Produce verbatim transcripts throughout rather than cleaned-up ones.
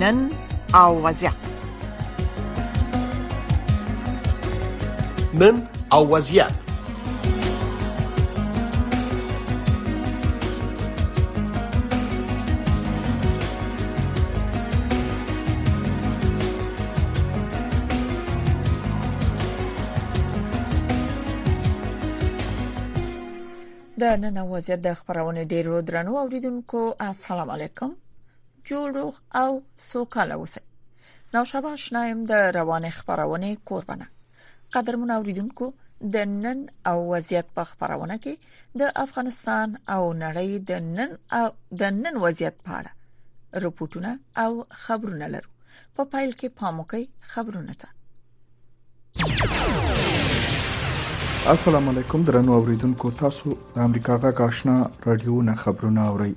نن او وضعیت. نن او وضعیت. د نن وضعیت د خبرونه ډیرو درنو اوریدونکو السلام علیکم. جوړو او سوکاله اوسئ. نو شابه شنایم د روانه خبرونه قربانه. قدرمن اوریدونکو د نن او وضعیت په خبرونه کې د افغانستان او نړۍ د نن او د نن وضعیت په اړه رپورټونه او خبرونه لرو. په پایل کې پاموکي خبرونه ده. السلام علیکم درنو اوریدونکو، تاسو د امریکا غږ آشنا رادیو نه خبرونه اورئ.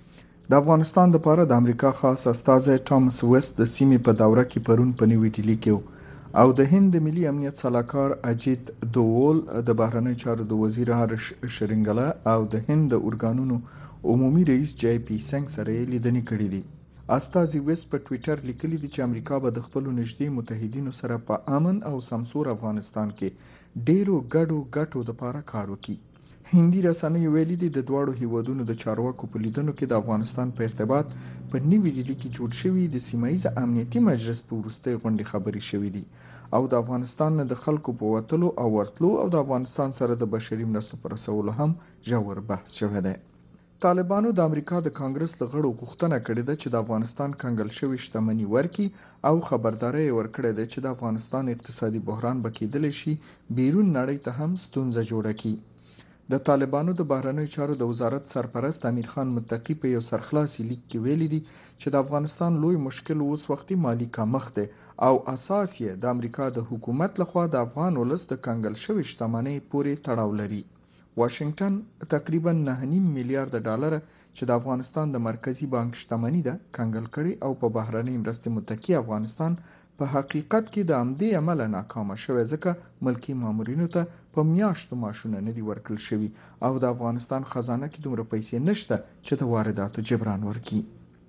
د افغانستان لپاره د امریکا خاص استازی ټامس وست د سیمې په دوره کې پرون په نیو ډیلی کې او د هند ملي امنیت سلاکار اجیت دوول د بهرنی چارو د وزیر هارش شرینګلا او د هند د اورګانونو عمومي رئیس جی پی سنگ سره لیدنې کړې دي. استازي وست په ټوئیټر لیکلي دي چې امریکا به د خپل نږدې متحدینو سره په امن او سمسور افغانستان کې ډیرو ګډو ګټو لپاره کار وکړي. هندي رسنیو ویلي دي د دواړو هیوادونو د چارواکو په لیدنو کې د افغانستان په ارتباط په نیو ډیلی کې جوړ شوی د سیمایي امنیتي مجلس په وروستۍ غونډه خبرې شوې دي او د افغانستان نه د خلکو په وټلو او ورتلو او د افغانستان سره د بشري مرستو پر رسولو هم ژور بحث شوی دی. طالبانو د امریکا د کانګرس له غړو غوښتنه کړې ده چې د افغانستان کنګل شوی شتمنۍ ورکړي او خبرداري ورکړې ده چې د افغانستان اقتصادي بحران به کېدلی شي بیرون نړۍ ته هم ستونزه جوړه کړي. د طالبانو د بهرنیو چارو د وزارت سرپرست امیر خان متقی په یو سرخلاصي لیک کې ویلي دي چې د افغانستان لوی مشکل اوس وختي مالی کمښت دی او اساس یې د امریکا د حکومت لخوا د افغان ولس د کنګل شوی شتمنۍ پورې تړاو لري. واشنگټن تقریبا نه نیم میلیارډ ډالر چې د افغانستان د مرکزی بانک شتمنۍ ده کنګل کړي او په بهرنۍ مرستې متکی افغانستان په حقیقت کې د امدې عمل ناکامه شوی ځکه ملکی مامورینو ته په میاشتو ماشونه نه دي ورکړل شوی او د افغانستان خزانه کې دومره پیسې نشته چې د وارداتو جبران ورکړي.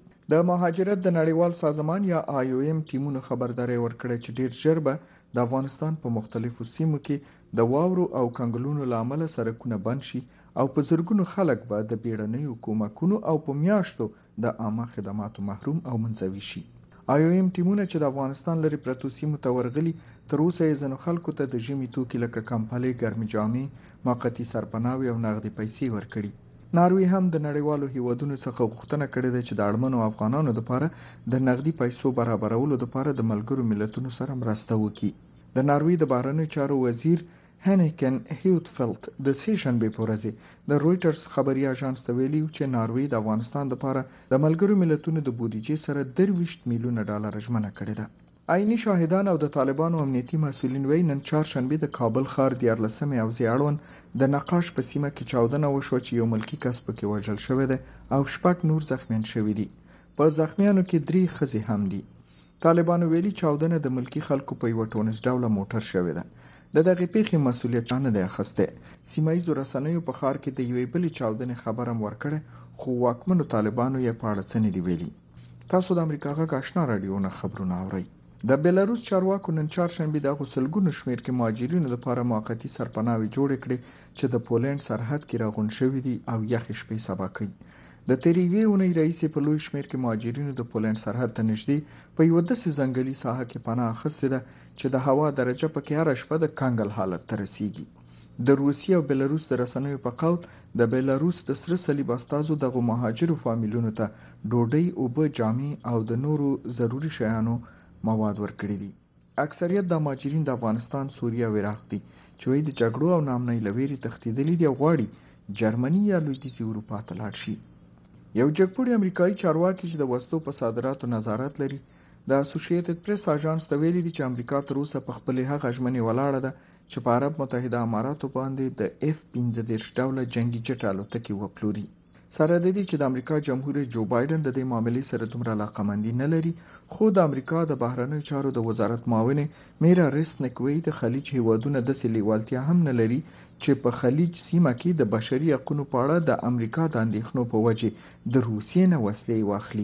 د مهاجرت د نړیوال سازمان یا آی او ایم ټیمونو خبرداري ورکړه چې ډیر ژر به د افغانستان په مختلفو سیمو کې د واورو او کنګلونو لامل سرکونه بند شي او په زرګونو خلک به د بیړنیو کومکونو او په میاشتو د عامه خدماتو محروم او منزوي شي. آی او ایم ټیمونه چې د افغانستان لري پرتو سیمو ته ورغلي تر اوسه یې ځینو خلکو ته د ژمي توکي لکه کمپلې، ګرمې جامې، موقتي سرپناوي او نغدي پیسې ورکړي. ناروی هم د نړیوالو هیوادونو څخه غوښتنه کړې ده چې د اړمنو افغانانو لپاره د نغدي پیسو برابرولو لپاره د ملګرو ملتونو سره مرسته وکړي. د ناروی د بهرنیو چارو وزیر هنیکن هیوتفلت د سې شنبې په ورځ د رویټرز خبري اژانس ته ویلي چې ناروی د افغانستان لپاره د ملګرو ملتونو د بودیجې سره درویشت میلیونه ډالر ژمنه کړې ده. عیني شاهدان او د طالبانو امنیتي مسؤلین وایي نن چهارشنبه د کابل ښار دیارلسمې اوزې اړوند د نقاش په سیمه کې چاودنه وشوه چې یو ملکی کس پکې وژل شوی دی او شپږ نور زخمیان شوي دي. په زخمیانو کې درې ښځې هم دي. طالبانو ویلي چاودنه د ملکی خلکو په یو ټونس ډوله موټر شوې ده. د دغه پیښې مسؤلیت نه دی اخیستی. سیمایي رسنیو په ښار کې د یوې بلې چاودنې خبر هم ورکړی خو واکمنو طالبانو یې په اړه څه نه دي ویلي. تاسو د امریکا غږ آشنا رادیو نه خبرونه اورئ. د بیلاروس چارواکو نن چهارشنبه د غسلګونو شمیر کې مهاجرینو لپاره موقتی سرپناوي جوړ کړي چې د پولند سرحد کې راغون شوي دي او یخ شپې سبا کوي. د تیریوي اونۍ رئیس په لوی شمیر کې مهاجرینو د پولند سرحد ته نږدې په یو داسې ځنګلي ساحه کې پناه اخیستې ده چې د هوا درجه پکې هره شپه د کنګل حالت ته رسیږي. د روسیې او بیلاروس د رسنیو په قول د بیلاروس د سره صلیب استازو دغه مهاجرو فامیلونو ته ډوډۍ، اوبه، جامې او د نورو ضروري شیانو مواد ورکړي دي. اکثریت د مهاجرین د افغانستان، سوریه او عراق دي چې وایي د جګړو او ناامنۍ له ویرې تښتېدلي دي او غواړي جرمني یا لوېدیځې اروپا ته لاړ شي. یو جګپوړی امریکایي چارواکي چې د وسلو په صادراتو نظارت لري د اسوسییټډ پریس اژانس ته ویلي دي چې امریکا تر اوسه په خپلې هغه ژمنې ولاړه ده چې په عرب متحده اماراتو باندې د اف پنځه دېرش ډوله جنگي جټ الوتکې وپلوري. سره د دې چې د امریکا جمهور رئیس جو بایدن د دې معاملې سره دومره علاقمندي نه لري، خو د امریکا د بهرنیو چارو د وزارت معاون میرا ریسنیک وایي د خلیج هیوادونه داسې لیوالتیا هم نه لري چې په خلیج سیمه کې د بشري حقوقو په اړه د امریکا د اندېښنو په وجه د روسیې نه وسلې واخلي.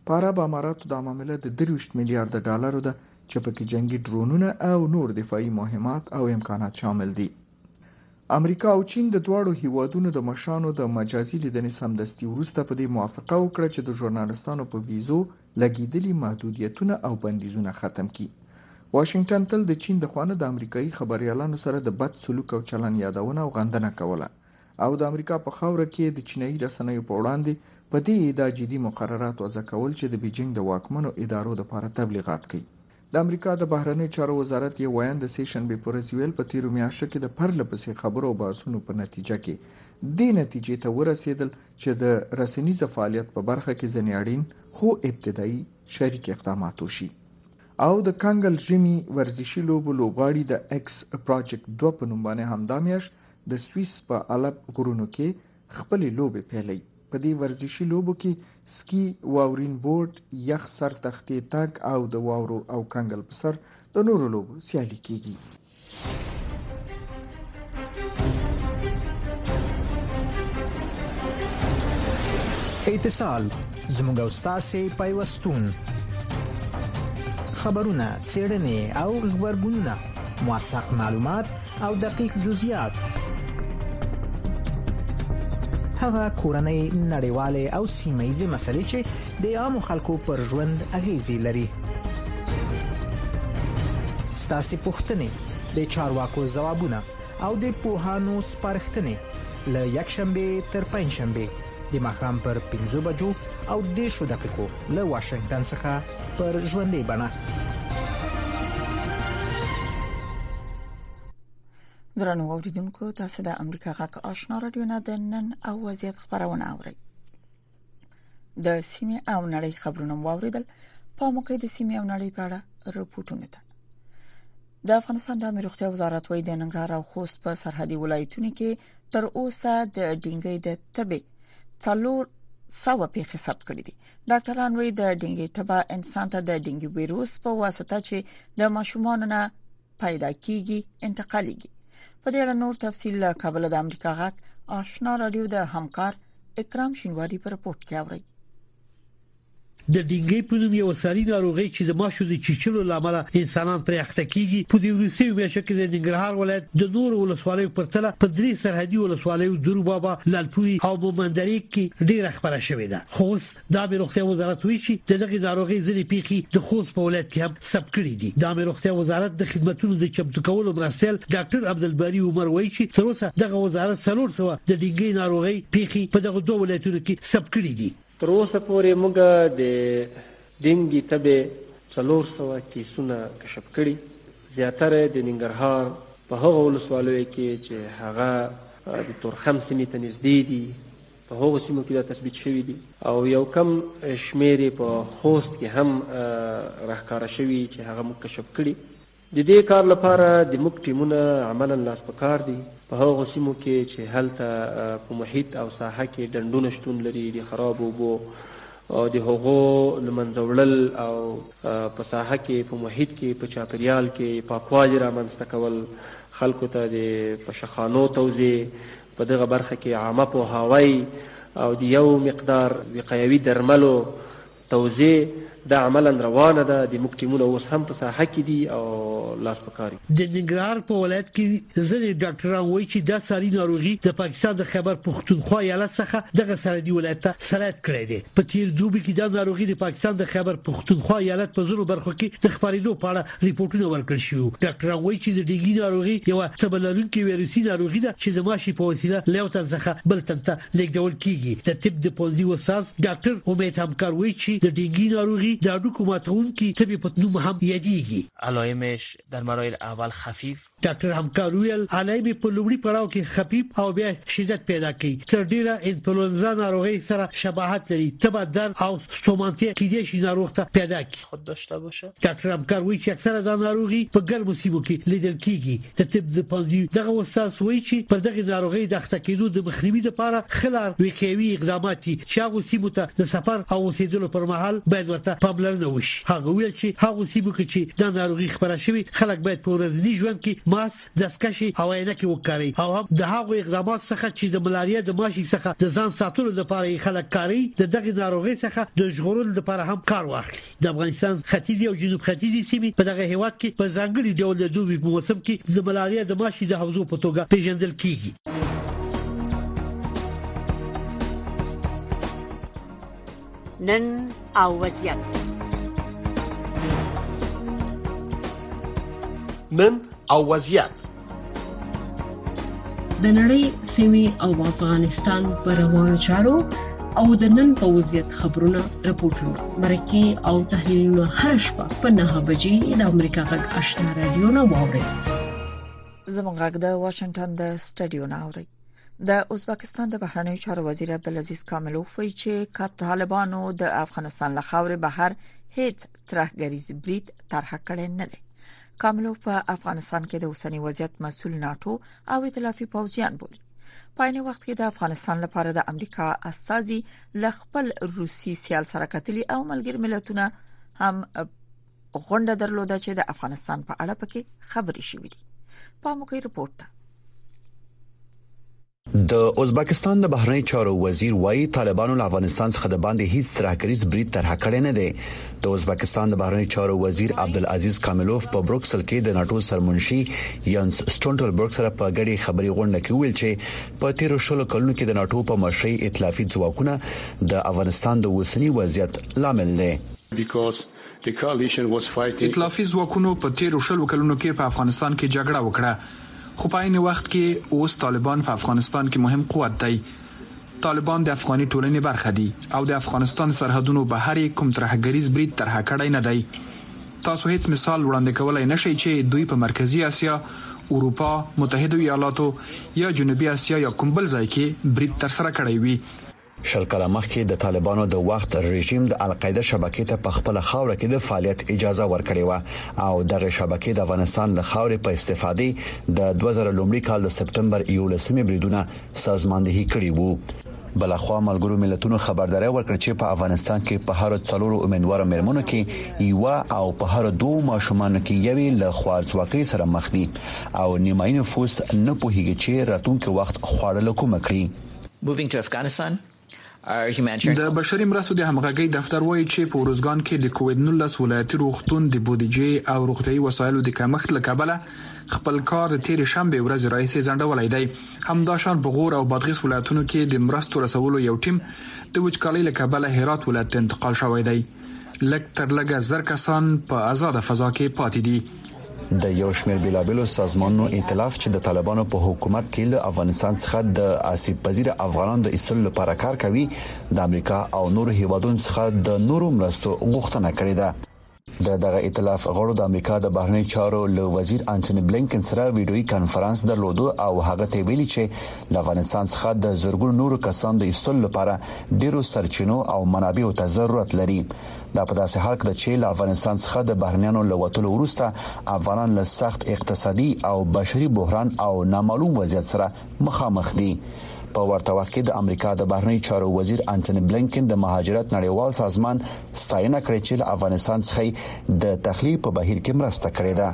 په عرب اماراتو دا معامله د درویشت میلیارډ ډالرو ده چې پکې جنگي ډرونونه او نور دفاعي مهمات او امکانات شامل دي. امریکا او چین د دواړو هیوادونو د مشرانو د مجازي لیدنې سمدستي وروسته په دې موافقه وکړه چې د ژورنالستانو په ویزو لګیدلي محدودیتونه او بندیزونه ختم کړي. واشنگټن تل د چین د خوانه د امریکایي خبريالانو سره د بد سلوک او چلن یادونه او غندنه کوله او د امریکا په خاوره کې د چینایي رسنیو په وړاندې په دې ادعا جدي مقررات وضع کول چې د بیجینګ د واکمنو ادارو لپاره تبلیغات کوي. د امریکا د بهرنی چارو وزارت یې وایي د سیشن به پرزویل په تیرو میاشتو کې د پرله پسې خبرو او بحثونو په نتیجه کې د نتیجې ته ورسېدل چې د رسنیز فعالیت په برخه کې ځنې اړین خو ابتدایي شریک اقدامات وشي. او د کانګل ژمي ورزشي لوبو لوبغاړي د ایکس پروجیکټ دوه په نوم باندې همدا میاشت د سویس په الپ غرونو کې خپل لوبې پیلي. په دې ورزشي لوبو کې سکی، واورین بورډ، یخ سر تختې تګ او د واورو او کانګل په سر د نورو لوبو سیالي کیږي. اتصال زموږ او ستاسو پیوستون خبرونه، څېړنې او خبرګونونه، موثق معلومات او دقیق جزئیات، هغه کورنۍ، نړیوالې او سیمه‌ییزې مسلې چې د عامو خلکو پر ژوند اغیزې لري. ستاسو پوښتنې، د چارواکو ځوابونه او د پوهانو سپارښتنې له یکشنبه تر پنځشنبه د ماښام پر پنځو بجو او دېرشو دقیقو له واشنگټن څخه پر ژوندۍ بڼه. درنو اوریدونکو، تاسو د امریکا غږ آشنا رادیو نه د نن او وضعیت خبرونه اورئ. د سیمې او نړۍ خبرونه واوریدل. په موقع د سیمې او نړۍ په اړه رپورټونه ده. د افغانستان د امنیت وزارت وایي د ننګرهار او خوست په سرحدي ولایتونو کې تر اوسه د ډینګۍ د تبې څلور سوه پیښې ثبت کړې دي. ډاکټران وایي د ډینګۍ تبه انسان ته د ډینګي وایروس په واسطه چې د ماشومانو نه پیدا کیږي انتقالېږي. په دې اړه نور تفصیل له کابل د امریکا غږ آشنا رادیو د همکار اکرام شینواری په رپورت کې اوري. د ډینګۍ په نوم یو ساري ناروغي چې د ماشو د چیچلو لامل انسانان پرې اخته کیږي په دې وروستي میاشتو کې د ننګرهار ولایت د نور ولسوالیو په تله په درې سرحدي ولسوالیو درو بابا، لالپوري او مومندري کې ډیره خبره شوې ده. خو د امنیت روغتیا وزارت وایي چې دغه ناروغي ځینې پیښې د خوست په ولایت کې هم ثبت کړې دي. د امنیت روغتیا وزارت د خدماتو د چمتو کولو مرستیال ډاکټر عبدالباری عمر وایي چې تر اوسه دغه وزارت څلور سوه د ډینګۍ ناروغي پیښې په دغه دوه ولایتونو کې ثبت کړې دي. تر اوسه پورې موږ د ډینګي تبې څلور سوه کیسونه کشف کړي. زیاتره د ننګرهار په هغو ولسوالیو کې چې هغه د تورخم سیمې ته نږدې دي، په هغو سیمو کې دا تثبیت شوي دي، او یو کم شمیر په خوست کې هم راښکاره شوي چې هغه موږ کشف کړي. د دې کار لپاره د موږ ټیمونه عملا لاس په کار دي په هغو سیمو کې چې هلته په محیط او ساحه کې ډنډونه شتون لري، د خراب اوبو او د هغو له منځه وړل او په ساحه کې په محیط کې په چاپیریال کې پاکوالي رامنځته کول، خلکو ته د پشخانو توزیع، په دغه برخه کې عامه پوهاوی او د یو مقدار وقایوي درملو توزیع دا عملا روانه ده. د موږ ټیمونه اوس هم په ساحه کې دي او لاس په کار دي. د ننګرهار په ولایت کې ځینې ډاکټران وایي چې دا ساري ناروغي د پاکستان د خیبر پختونخوا ایالت څخه دغه سرحدي ولایت ته سرایت کړی دی. په تیر دوبي کې دا ناروغي د پاکستان د خیبر پختونخوا ایالت په ځینو برخو کې د خبرېدو په اړه ریپورتونه ورکړل شوي. ډاکټران وایي چې د ډینګي ناروغي یو تبلرونکې ویروسي ناروغي ده چې د ماشي په وسیله له یو تن څخه بل تن ته لیږدول کیږي. د طب د پولیسي استاد ډاکټر امید همکار وایي چې د ډینګي ناروغي د اډوکو ماتون کې تبي پتنوم هم یادېږي. علائمش در مراحل اول خفیف، ډاکټر همکار ویل علائم په لومړي پړاو کې خفیف او بیا شدت پیدا کوي. تر ډیره انفلونزا ناروغي سره شباهت لري. تبه درد او ستومانتیا کېدای شي ناروغ ته پیدا کړي. خود داشته باشه. ډاکټر همکار وایي چې اکثره دا ناروغي په ګرمو سیمو کې لیدل کیږي. د طب د پوهنځي دغه استاد وایي چې پر دغه ناروغي د اخته کېدو د مخنیوي لپاره خلار وقایوي اقدامات چې هغه سیمو ته د سفر او اوسېدلو پر مهال باید ورته پاملرنه وشي. هغه ویل چې هغه سیمو کې چې د ناروغي خبره شوی خلک باید په ورځني ژوند کې ماسک، دستکشي او عینکې وکړي او هم د هغو اقدامات څخه چې د ملاریا د ماشي څخه د ځان ساتلو لپاره خلک کاري د دغه ناروغي څخه د ژغورلو لپاره هم کار واخلي. د افغانستان ختیځي او جنوب ختیځي سیمې په دغه هیواد کې په ځانګړي ډول د دوبي په موسم کې د ملاریا د ماشي د حوزو په توګه پیژندل کیږي. نن او وضعیت نن او وضعیت د نړۍ سیمې او افغانستان پر روانو چارو او د نن په وضعیت خبرونه راپورټونه مرکه او تحلیلونه هر شپه په نهه بجې د امریکا غږ آشنا رادیو نه واوري. زموږ غږ د واشنگټن د سټډیو نه اوري. د ازبکستان د بهرنیو چارو وزیر عبدالعزیز کاملوف وایي چې طالبانو د افغانستان له خاورې بهر هیڅ ترهګریز برید طرح کړی نه دی. کاملوف په افغانستان کې د اوسنی وضعیت مسؤل ناتو او ائتلافي پوځیان بولي. په عین وخت کې د افغانستان لپاره د امریکا استازي ل خپل روسي سیال سره کتلي او ملګری ملتونه هم غونډه درلوده چې د افغانستان په اړه پکې خبري شوې دي. په موږ رپورت د ازبکستان د بهرنی چارو وزیر وایي طالبانو له افغانستان څخه د باندې هیڅ ترهګریز برید طرح کړی نه دی. د ازبکستان د بهرنی چارو وزیر عبدالعزیز کاملوف په بروکسل کې د ناتو سرمنشي یانس سټولټنبرګ سره په غړي خبري غونډه کې ویل چې په تیر شلو کلونو کې د ناتو په مشرۍ ائتلافي ځواکونه د افغانستان د اوسنی وضعیت لامل دي. ائتلافي ځواکونو په تیر شلو کلونو کې په افغانستان کې جګړه وکړه، خو په عین وخت کې اوس طالبان په افغانستان کې مهم قوت دی. طالبان د افغاني ټولنې برخه دي او د افغانستان سرحدونو بهر کوم ترهګریز برید طرح کړی نه دی. تاسو هیڅ مثال وړاندې کولای نشئ چې دوی په مرکزی اسیا، اروپا، متحده ایالاتو یا جنوبي اسیا یا کوم بل ځای کې برید تر سره کړی وي. شل کاله مخکې د طالبانو د وخت رژیم د القاعده شبکې ته په خپل خاوره کې د فعالیت اجازه ورکړې و او دغه شبکې د افغانستان له خاورې په استفادې د دوه زره لومړي کال د سپټمبر یولسمې بریدونه سازماندهي کړي وو. بلخوا ملګرو ملتونو خبرداري ورکړه چې په افغانستان کې په هر څلورو امیدوار مېرمنو کې یو او په هر دوه ماشومان کې یوې له خوارځواکۍ سره مخ دي او نیمایي نفوس نه پوهیږي چې راتلونکي وخت خواړه کوم کړي. Moving to Afghanistan د بشري مرستو د همغږي دفتر وایي چې په ورزګان کې د کووډ نولس ولایتي روغتون د بودیجې او روغتيایي وسایلو د کمښت له کبله خپل کار د تیر شنبه ورځ راځي ځنډولای دی. همداشان په غور او بادغیس ولایتونو کې د مرستو رسولو یو ټیم د وچکالۍ له کبله هرات ولایت ته انتقال شوی دی. لږ تر لږه زر کسان په آزاد فضا کې پاتې دي. د یو شمېر بیلابلو سازمانونو ائتلاف چې د طالبانو په حکومت کې له افغانستان څخه د آسیب پذیر افغانانو د ایستلو لپاره کار کوي، د امریکا او نورو هیوادونو څخه د نورو مرستو غوښتنه کړې ده. د دغه ائتلاف غړو د امریکا د بهرنی چارو له وزیر انټونی بلینکن سره ویډیوي کانفرنس درلودو او هغه ته ویلي چې د افغانستان څخه د زرګونو نورو کسانو د ایستلو لپاره ډیرو سرچینو او منابعو ته ضرورت لري. دا په داسې حال کې چې له افغانستان څخه د بهرنیانو له وټولو وروسته افغانان له سخت اقتصادي او بشري بحران او نامعلوم وضعیت سره مخامخ دي. په ورته وخت کې د امریکا د بهرنی چارو وزیر انټونی بلینکن د مهاجرت نړیوال سازمان ستاینه کړې چې افغانستان څخه د تخلیه په بهیر کې مرسته کړې ده.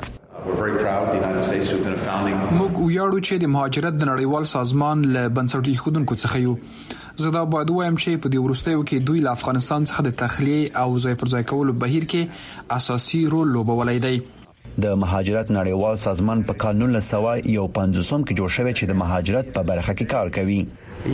موږ ویاړو چې د مهاجرت د نړیوال سازمان له بنسټي خودونکو څخه یو. زه دا باید وایم چې په دې وروستیو کې دوی له افغانستان څخه د تخلیه او ځای پر ځای کولو بهیر کې اساسي رول لوبولای دی. د مهاجرت نړیوال سازمان په کال نولس سوه یو پنځوس کې جوړ شوی چې د مهاجرت په برخه کې کار کوي.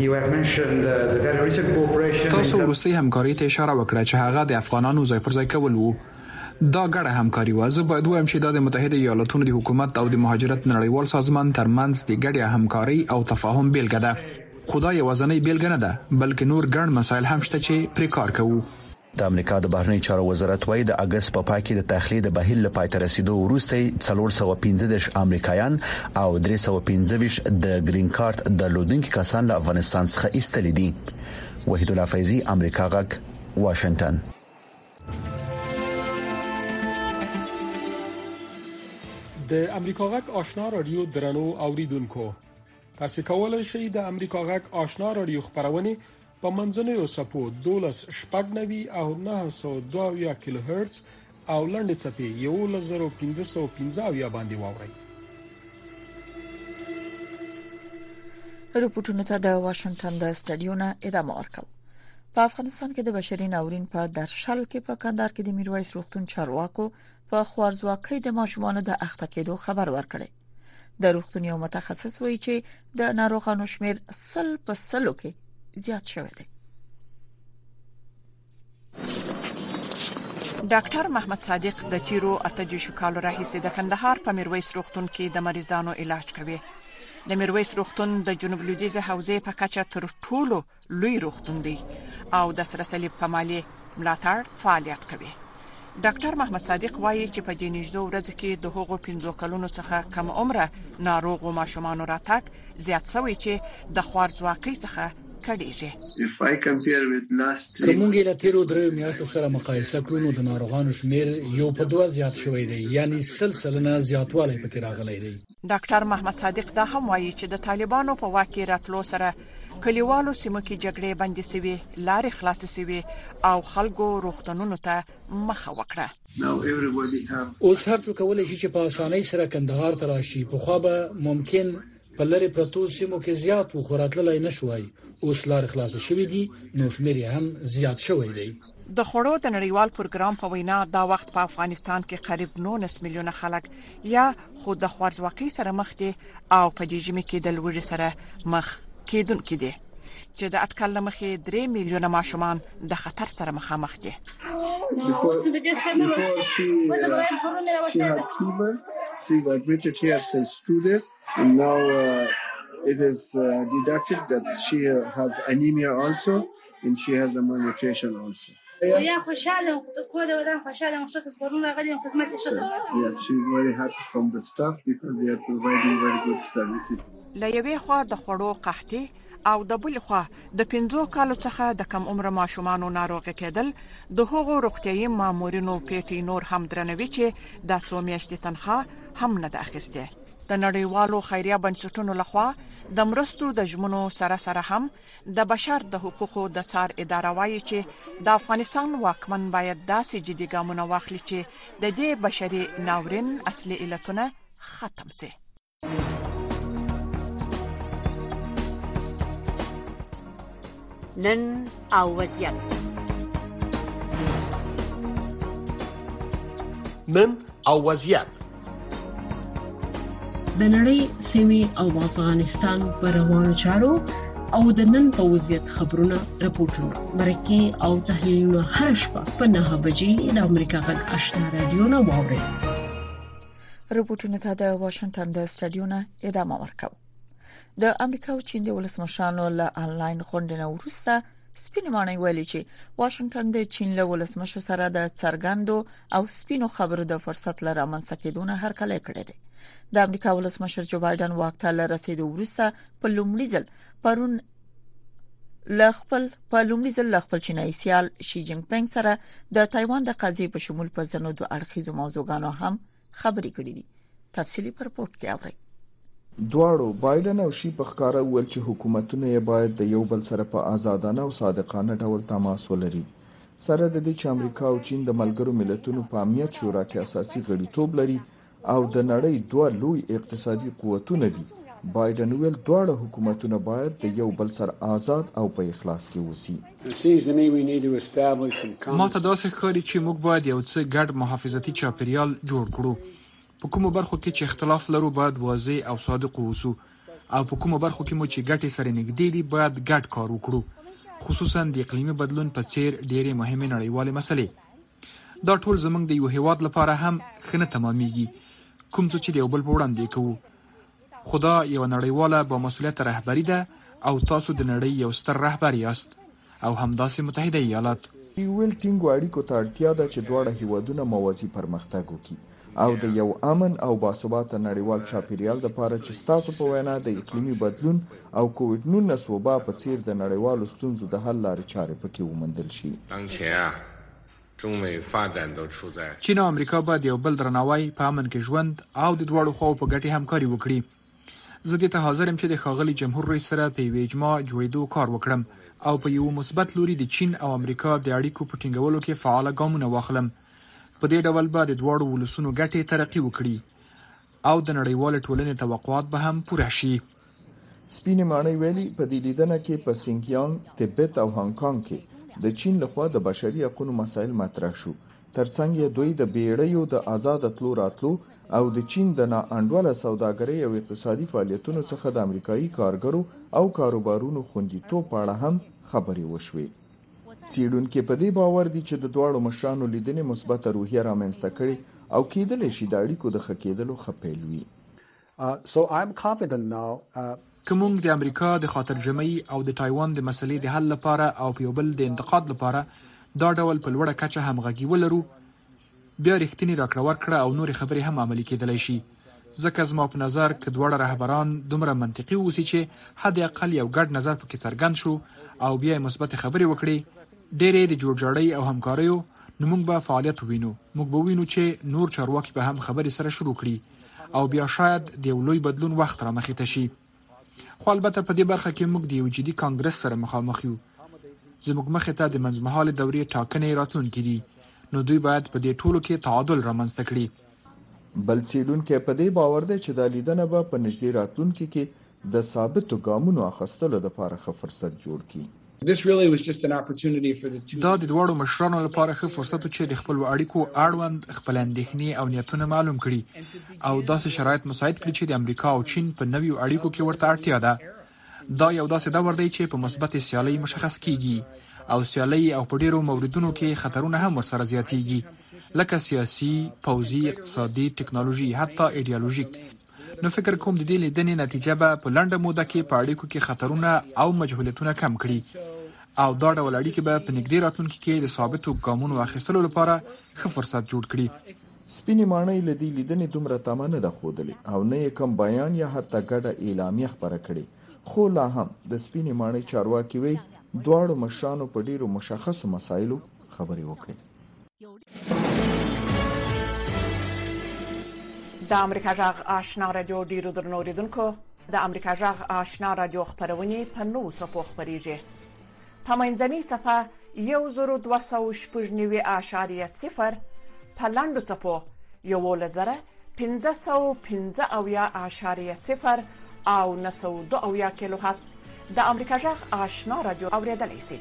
تاسو وروستي همکاري ته اشاره وکړه چې هغه د افغانانو ځای پر ځای کول وو. دا ګډه همکاري و. زه باید وایم چې د متحده ایالاتونو د حکومت او د مهاجرت نړیوال سازمان ترمنځ د ګډه همکاري او تفاهم بیلګه ده. خدای یوازنۍ بیلګه نه ده، بلکې نور ګڼ مسایل هم شته چې پرې کار کوو. د امریکا د بهرنی چارو وزارت وايي د اگست په پای کې د تخلیه د بهیر لپاره تر رسیدو وروسته څلور سوه پنځه دېرش امریکایان او درې سوه پنځه ویشت د گرین کارت درلودونکي کسان له افغانستان څخه ایستل دي. وحید الله فیضی، امریکا غږ، واشنگټن. د امریکا غږ آشنا رادیو درنو اوریدونکو، تاسو کولای شئ د امریکا غږ آشنا رادیو خبرونه په منځنیو څپو دولس شپږ نوي او نهه سوه دوه اویا کیلو هرتز او لنډې څپې یولس زره پنځه سوه پنځه اویا باندې واورئ. رپورټونو ته د واشنگټن د سټډیو نه ادامه ورکوي. په افغانستان کې د بشري ناورین په درشل کې په کندهار کې د میرویس روغتون چارواکو په خوارزواکۍ د ماشومانو د اخته کېدو خبر ورکړي. د روغتون یو متخصص وایي چې د ناروغانو شمیر سل په سلو کې زیات شوی دی. ډاکټر محمد صادق د تیرو اتهجو کالو راهیسې د کندهار په میرویس روغتون کې د مریضانو علاج کوي. د میرویس روغتون د جنوب لویدیځ حوزې په کچه تر ټولو لوی روغتون دی او د سره صلیب په مالی ملاتړ فعالیت کوي. ډاکټر محمد صادق وایي چې په دې نږدې ورځ کې د هغو پنځو کلونو څخه کم عمره ناروغو ماشومانو راتګ زیات شوی چې د خوارزواکۍ څخه کډیږي. کومګې له تیرو درې میاشتو سره مقایسه کړو نو د ناروغانو شمیر یو په دوه زیات شوی دی، یعنی سلسله زیاتوالی پکې راغلی دی. ډاکټر محمد صادق دا هم وایي چې د طالبانو په واک کې راتلو سره کلیوالو سیمو کې جګړې بندي شوې، لارې خلاصې شوې او خلکو روغتونونو ته مخه وکړه. اوس هر څوک کولای شي چې په اسانۍ سره کندهار ته راشي. په خو به ممکن په لری پروتو سیمو کې زیات وخوراتلای نشوي. اوس لارې خلاصې شوې دي نو شمیر هم زیات شوی دی. د خوړو د نړیوال پروګرام په وینا دا وخت په افغانستان کې قریب نولس میلیونه خلک یا خود د خوارزواکۍ سره مخ دي او په دې ژمي کې د لوړې سره مخ کېدونکي دي چې د اټکل لمخې درې میلیونه ماشومان د خطر سره مخامخ دي. It is uh, deducted that she has anemia also and she has a malnutrition also. Yeah, yes, she's very happy from the staff because they are providing very good services. لا یوې خوا د خوړو قحطي او د بل خوا د پنځو کالو څخه د کم عمر ماشومانو ناروغ کېدل د هغو روغتيایي مامورینو پیټي نور هم درنوي چې د څو میاشتې تنخواه هم نه ده اخیسته. د نړیوالو خیریه بنسټونو لخوا د مرستو د ژمنو سره سره هم د بشر د حقوقو د څار اداره وايي چې د افغانستان واکمن باید داسې جدي ګامونه واخلي چې د دې بشري ناورین اصلي علتونه ختم شي. نن او وضعیت نن او وضعیت د نړۍ سیمې او افغانستان پر روانو چارو او د نن په وضعیت خبرونه راپورټونه مرکه او تحلیلونه هر شپه په نهه بجې د امریکا غږ آشنا رادیو نه واوري. رپورټونه ته د واشنگټن د سټډیو نه ادامه ورکوي. د امریکا او چین د ولسمشرانو له انلاین غونډې نه وروسته سپینې ماڼۍ ویلي چې واشنگټن د چین له ولسمشر سره د څرګندو او سپینو خبرو د فرصت لپاره منځته کېدونه هرکلی کړی دی. د امریکا ولسمشر جو بایدن واک ته رسیدو وروسته په لومړي ځل پرون ل خپل په لومړي ځل خپل چینایي سیال شي جین پینګ سره د تایوان د قضیې په شمول په ځنو دوه اړخیزو موضوعګانو هم خبرې کړې دي. تفصیلی پر پورت کې اورئ. دواړو بایدن او شي په ښکارا ویل چې حکومتونه یې باید د یو بل سره په آزادانه او صادقانه ډول تماس ولري. سره د دې چې امریکا او چین د ملګرو ملتونو په امنیت شورا کې اساسي غړیتوب لري او د نړۍ دوه لوی اقتصادي قوتونه دي. بایدن ویل دواړه حکومتونه باید د یو بل سره آزاد او په اخلاص کې وسی. ما ته داسې ښکاري چې موږ باید یو څه ګډ محافظتي چاپیریال جوړ کړو. په کومو برخو کې چې اختلاف لرو باید واضح او صادق اوسو او په کومو برخو کې مو چې ګټې سره نږدې دي باید ګډ کار وکړو، خصوصا د اقلیمي بدلون په څیر ډېرې مهمه نړیواله مسلې. دا ټول زموږ د یو هیواد لپاره هم خنه تمامېږي کوم څه چې یو بل په وړاندې کوو. خدا یو نړیواله با مسؤلیت رهبری ده او تاسو د نړۍ یو ستر رهبر یاست او همداسې متحده ایالات. ویل ټینګ اړیکو ته اړتیا ده چې دواړه هیوادونه موازی پرمختګ وکړي او د یو امن او باثباته نړیوال چاپیریال لپاره چې تاسو په وینا د اقلیمي بدلون او کووډ نولس وبا په څیر د نړیوالو ستونزو د حل لارې چارې پکې ومندل شي. چین او امریکا باید یو بل درناوی په امن کې ژوند او د دواړو خواو په ګټه همکاري وکړي. زه دې ته حاضر یم چې د ښاغلي جمهور رئیس سره په یوه اجماع جوړېدو کار وکړم او په یو مثبت لوري د چین او امریکا د اړیکو په ټینګولو کې فعال ګامونه واخلم. په دې ډول به د دواړو ولسونو ګټې ترقی وکړي او د نړیوال ټولنې توقعات به هم پوره شي. سپینې ماڼۍ ویلي په دې لیدنه کې په سینکیانګ، تبت او هانګ کانګ کې د چین لخوا د بشري حقوقو مسایل مطرح شو. ترڅنګ یې دوی د بیړیو د آزاد تلو راتلو او د چین د ناانډوله سوداګرۍ او اقتصادي فعالیتونو څخه د امریکایي کارګرو او کاروبارونو خوندیتوب په اړه هم خبرې وشوې. څېړونکي په دې باور دي چې د دواړو مشرانو لیدنې مثبته روحیه رامنځته کړې او کېدلی شي د اړیکو د ښه کېدلو ښه پیل وي. So I'm confident now. که موږ د امریکا د خاطرجمعي او د تایوان د مسلې د حل لپاره او په یو بل د انتقاد لپاره دا ډول په لوړه کچه همغږي ولرو، بیا رښتینی راکړه ورکړه او نورې خبرې هم عملي کېدلی شي. ځکه زما په نظر که دواړه رهبران دومره منطقي اوسي چې حد اقل یو ګډ نظر پکې څرګند شو او بیا مثبت خبرې وکړي، ډېرې د جوړجاړۍ او همکاریو، نو موږ به فعالیت ووینو. موږ به وینو چې نور چارواکي به هم خبرې سره شروع کړي او بیا شاید د یو لوی بدلون وخت رامخې ته شي. خو البته په دې برخه کې موږ د یو جدي کانګرس سره مخامخ یو. زموږ مخې ته د منځمهاله دورې ټاکنې راتلونکي دي، نو دوی باید په دې ټولو کې تعادل رامنځته کړي. بل څېړونکی په دې باور دی چې دا لیدنه به په نږدې راتلونکي کې د ثابتو ګامونو اخیستلو لپاره ښه فرصت جوړ کړي. This really was just an opportunity for the two. دا د دواړو مشرانو لپاره ښه فرصت و چې د خپل اړیکو اړوند خپل اندېښنې او نیتونه معلوم کړي او داسې شرایط مساعد کړي چې د امریکا او چین په نویو اړیکو کې ورته اړتیا ده. دا یو داسې دور دی چې په مثبت سیالۍ مشخص کیږي او سیالۍ او په ډیرو موردونو کې خطرونه هم ورسره زیاتیږي، لکه سیاسي، پوځي، اقتصادي، ټکنالوژي، حتی ایډیالوژیک. نو فکر کوم د دې لیدنې نتیجه به په لنډه موده کې په اړیکو کې خطرونه او مجهولیتونه کم کړي او دا ډول اړیکې به په نږدې راتلونکي کې د ثابتو ګامونو اخیستلو لپاره ښه فرصت جوړ کړي. سپینې ماڼۍ له دې لیدنې دومره تمه نه ده ښودلې او نه یې کوم بیان یا حتی ګډه اعلامیه خپره کړې، خو لا هم د سپینې ماڼۍ چارواکي وایي دواړو مشرانو په ډیرو مشخصو مسایلو خبرې وکړې. د امریکا جغ آشنا رادیو ډیرو درنو اوریدونکو، د امریکا جغ آشنا رادیو خبرونه په نوو څپو خبريږي. په منځنۍ صفحه یو زرو دوه سوه شپږ نوي اعشاریه صفر، په لاندو څپو یولس زره پنځه سوه پنځه اویا اعشاریه صفر او نه سوه دوه اویا کیلو هرتز د امریکا جغ آشنا رادیو اوریدلای شئ.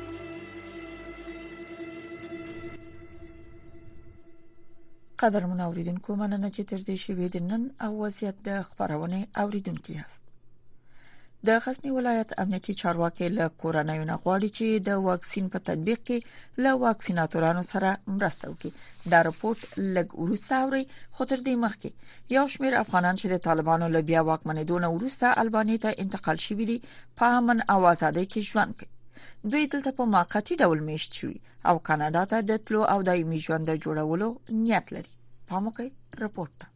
قدر من اوریدونکو، مننه چې تر دې شوي د نن او وضعیت د خبرونه اوریدونکو یاست. د غزنی ولایت امنیتي چارواکي له کورنیو نه غواړي چې د واکسین په تطبیق کې له واکسیناتورانو سره مرسته وکړي. دا رپورت لږ وروسته اوري، خو تر دې مخکې یو شمېر افغانان چې د طالبانو له بیا واکمنېدو نه وروسته البانیا ته انتقال شوي دي په امن او ازادۍ کې ژوند کوي. دوی دلته په موقتی ډول میشت شوي او کاناډا ته د تلو او دایمي ژوند جوړولو نیت لري. پاموکي رپورت ته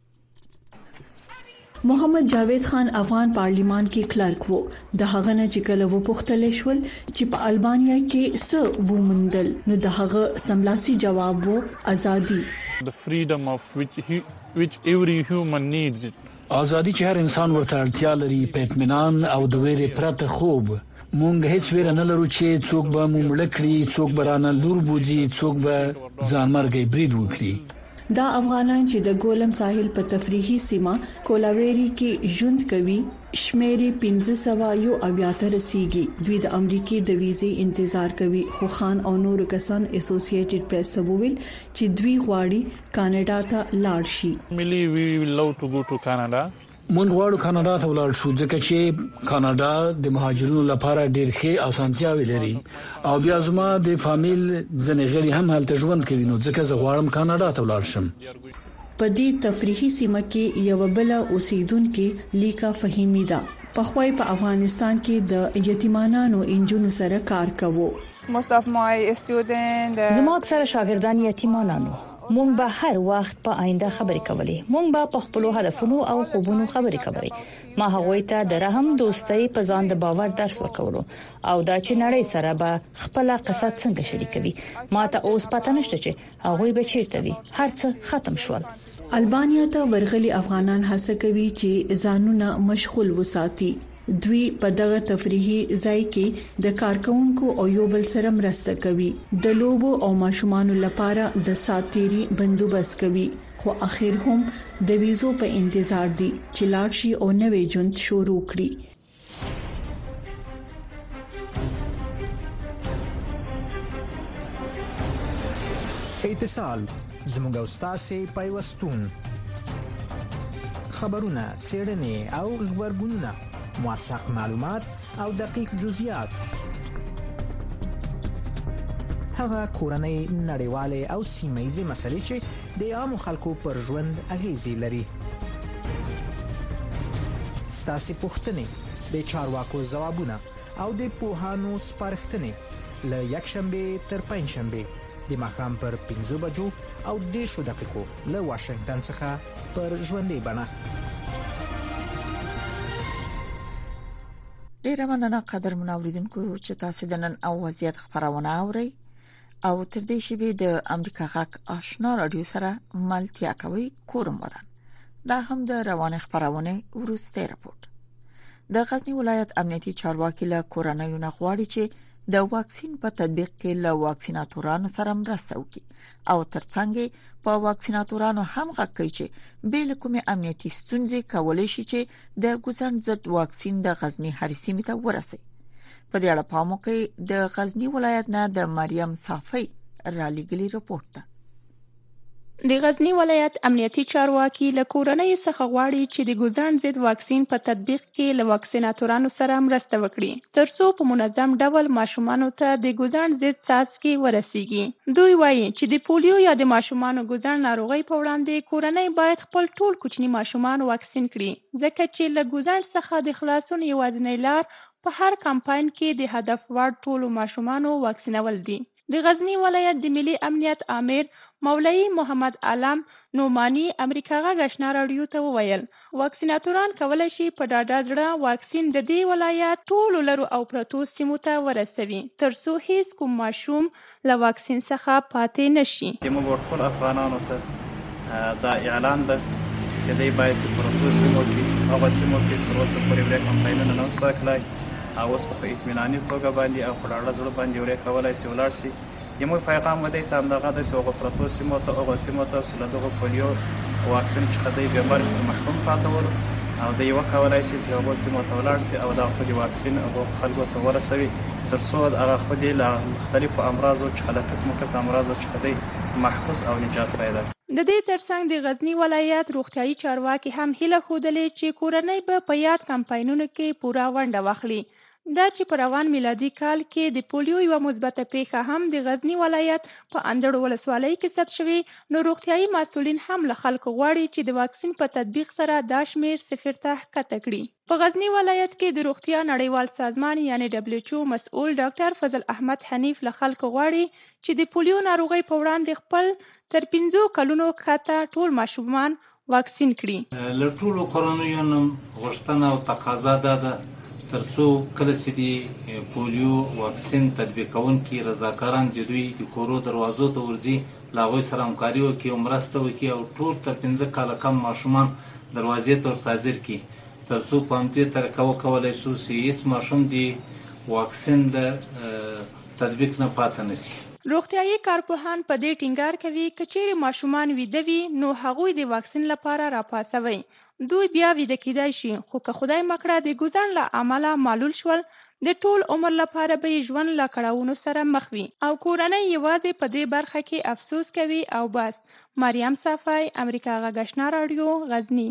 محمد جاوید خان افغان پارلیمان کې کلرک وو. د هغه نه چې کله و پوښتل شول چې په البانیا کې څه ومندل، نو د هغه سملاسي جواب وو ازادي. The freedom of which he, which every human needs it. ازادي چې هر انسان ورته اړتیا لري، په اطمینان او د ویرې پرته خوب. مونږ هیڅ ویره نه لرو چې څوک به مو مړ کړي، څوک به رانه لور بوزي، څوک به ځانمرګي برید وکړي. دا افغانان چې د ګولم ساحل په تفریحي سیمه کولاويري کې ژوند کوي شمیرې پنځه سوه یو اویا ته رسیدي. دوی د امریکای د ویزې انتظار کوي، خو خان او نور کسان اسوسییټډ پریس وویل چې دوی غواړي کاناډا ته لاړ شي. ملي وی لو ټو ګو ټو کاناډا. مونږ غواړو کاناډا ته ولاړ شو ځکه چې کاناډا د مهاجرینو لپاره ډېر ښه اسانتیاوې لري او بیا زما د فامیل ځنې غړي هم هلته ژوند کوي، نو ځکه زه غواړم کاناډا ته ولاړ شم. په دې تفریحي سیمه کې یو بل اوسیدونکو لیکا فهیمی دا په خوای په افغانستان کې د یتیمانانو انجونو سره کار کوي. زما اکثره شاګردان یتیمانانو. مونږ به هر وخت په آینده خبرې کولې. مونږ به په خپل هدفونو او خوبونو خبرې کولې. ما هغوی ته د رحم، دوستۍ، په ځان د باور درس ورکولو او دا چې نړۍ سره به خپل قصه څنګه شریکوي. ما ته اوس پته نشته چې هغوی به چیرته وي. هر څه ختم شول. البانیا ته ورغلي افغانان هڅه کوي چې ځانونه مشغول وساتي. دوی په دغه تفریحي ځای کې د کارکونکو او یو بل سره مرسته کوي د لوبو او ماشومان لپاره د ساتيري بندوبست کوي خو اخر هم د ویزو په انتظار دي چې لاړ شي او نوې ژوند شروع کړي اتصال زموږ استاد پیوستون خبرونه څېړنې او خبرګونونه موثق معلومات او دقیق جزئیات هغه کورنۍ نړیوالې او سیمه‌ییزې مسلې چې د عامو خلکو پر ژوند اغیزې لري ستاسو پوښتنې د چارواکو ځوابونه او د پوهانو سپارښتنې له یکشنبه تر پنځشنبه د ماښام پر پنځه بجو او دیشو دقیقو له واشنگټن څخه پر ژوندۍ بڼه ډیر مننه قدر منوریدونکو چې تاسو د نن او وضعیت خبرونه اورئ او تر دې شی د امریکا غاک آشنا رادیو سره ملتیا کوي کورم ودان دا هم د روان خبرونه ورسته راپورټ د غزنی ولایت امنیتي چارواکي له کورونایو نه غواړي چې د واکسین په تطبیق کې له واکسیناتورانو سره مرسته وکړي او ترڅنګ په واکسیناتورانو هم غږی چې بل کومه امنیتي ستونزې کولای شي چې د ګوزن ضد واکسین د غزنی هرې سیمې ته ورسي په دې اړه پامو کې د غزنی ولایت نه د مریم صافی را لګلی رپورټ ده د غزنی ولایت امنیتي چارواکي له کورنۍ څخه غواړي چې د ګوزن ضد واکسین په تطبیق کې له واکسیناتورانو سره مرسته وکړي ترڅو په منظم ډول ماشومانو ته د ګوزن ضد څاڅکي ورسیږي دوی وایي چې د پولیو یا د ماشومانو ګوزن ناروغي په وړاندې کورنۍ باید خپل ټول کوچني ماشومان واکسین کړي ځکه چې له ګوزن څخه د خلاصون یوازینی لار په هر کمپاین کې د هدف وړ ټول ماشومانو واکسینول دي د غزنی ولایت د ملي امنیت امیر مولوی محمد علم نومانی امریکا غږ آشنا رادیو ته وویل واکسیناتوران کولای شي په ډاډه زړه واکسین د دې ولایت ټول لرو او پروتو سیمو ته ورسوي ترڅو هیڅ کوم ماشوم له واکسین څخه پاتې نشي موږ ټول افغانانو ته دا اعلان ده چې دوی باید پروتو سیمو کې هغه سیمو کې تر اوسه پورې ورې کمپاینونه نه وساکلای او اوس په اطمیناني توګه باندې او په ډاډه زړه باندې ورې کولای شي ولاړ شي یمو پیغام ودی تام دغه د سوغه پروتو سیمو ته او سیمو ته سلطه پولیو واکسین چې خدای بیمار محکوم پاتول او د یو کولای شي چې هغه سیمو ته ولاړ شي او د خپل واکسین او خلکو ته ورسوي ترڅو هغه خپل له مختلفو امراضو چې خلک قسمه قسم امراضو چې خدای محفوظ او نجات پیدا د دې ترڅنګ د غزنی ولایت روغتیايي چارواکي هم هیله خوده چې کورنۍ به په یاد کمپاینونو کې پوره ونډه واخلي دا چې په روان میلادي کال کې د پولیو یو مثبته پیښه هم د غزنی ولایت په اندړ ولسوالۍ کې ثبت شوې نو روغتیايي مسؤلین هم له خلکو غواړي چې د واکسین په تطبیق سره دا شمیر صفر ته ښکته کړي په غزنی ولایت کې د روغتیا نړیوال سازمان یعنی دبليو ایچ او مسؤل ډاکټر فضل احمد حنیف له خلکو غواړي چې د پولیو ناروغي په وړاندې خپل تر پنځو کلونو کاته ټول ماشومان واکسین کړي له ټولو کورونو غوښتنه او تقاضا ده ترڅو کله چې دی پولیو واکسین تطبیقون کې رضاکاران د دوی د کورو دروازو ته ورځي لاغوي سره همکاري وکړي او مرسته وکړي او ټول تر پنځه کاله کم ماشومان دروازې ته ورتازر کړي ترڅو په همدې طریقه وکولای شو چې هیڅ ماشوم دی واکسین د تطبیق نه پاتې نشي روغتیايي کارپوهان په دې ټینګار کوي چې چیرې ماشومان ویده وي نو هغوی د واکسین لپاره راپاسوي دوی بیا ویده کیدای شي خو که خدای مکړه د ګوزن له عمله معلول شول د ټول عمر لپاره به ژوند له کړاوونو سره مخ وي او کورنۍ یوازې په دې برخه کې افسوس کوي او بس مریم صافی امریکا غږ آشنا رادیو غزنی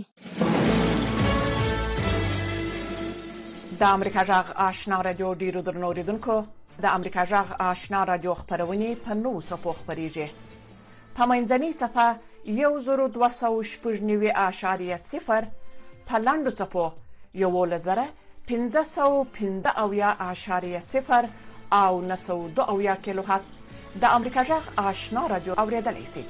د امریکا غږ آشنا رادیو ډیرو درنو اوریدونکو د امریکا غږ آشنا رادیو خبرونه په نو څپو خبريږي په منځني صفه یو زرو دوه سوه شپږ نوي اعشاریه صفر په لاندو څپو یو لزره پنځه سوه پنځه اویا اعشاریه صفر او نه سوه دوه اویا کیلو هرتز د امریکا غږ آشنا رادیو اوریدلای شئ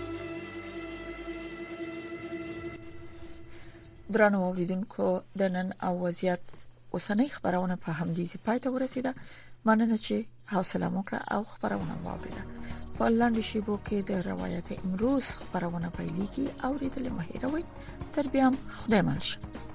درنو اوریدونکو د نن او وضعیت اوسنۍ خبرونه په همدې ځای پای ته ورسیده مننه چې حوصله مو کړه او خبرونه واوریده په لاندې شیبو کې د روایت امروز خبرونه پیلېږي او ریډل مهیروي تر بیا خدای مالشه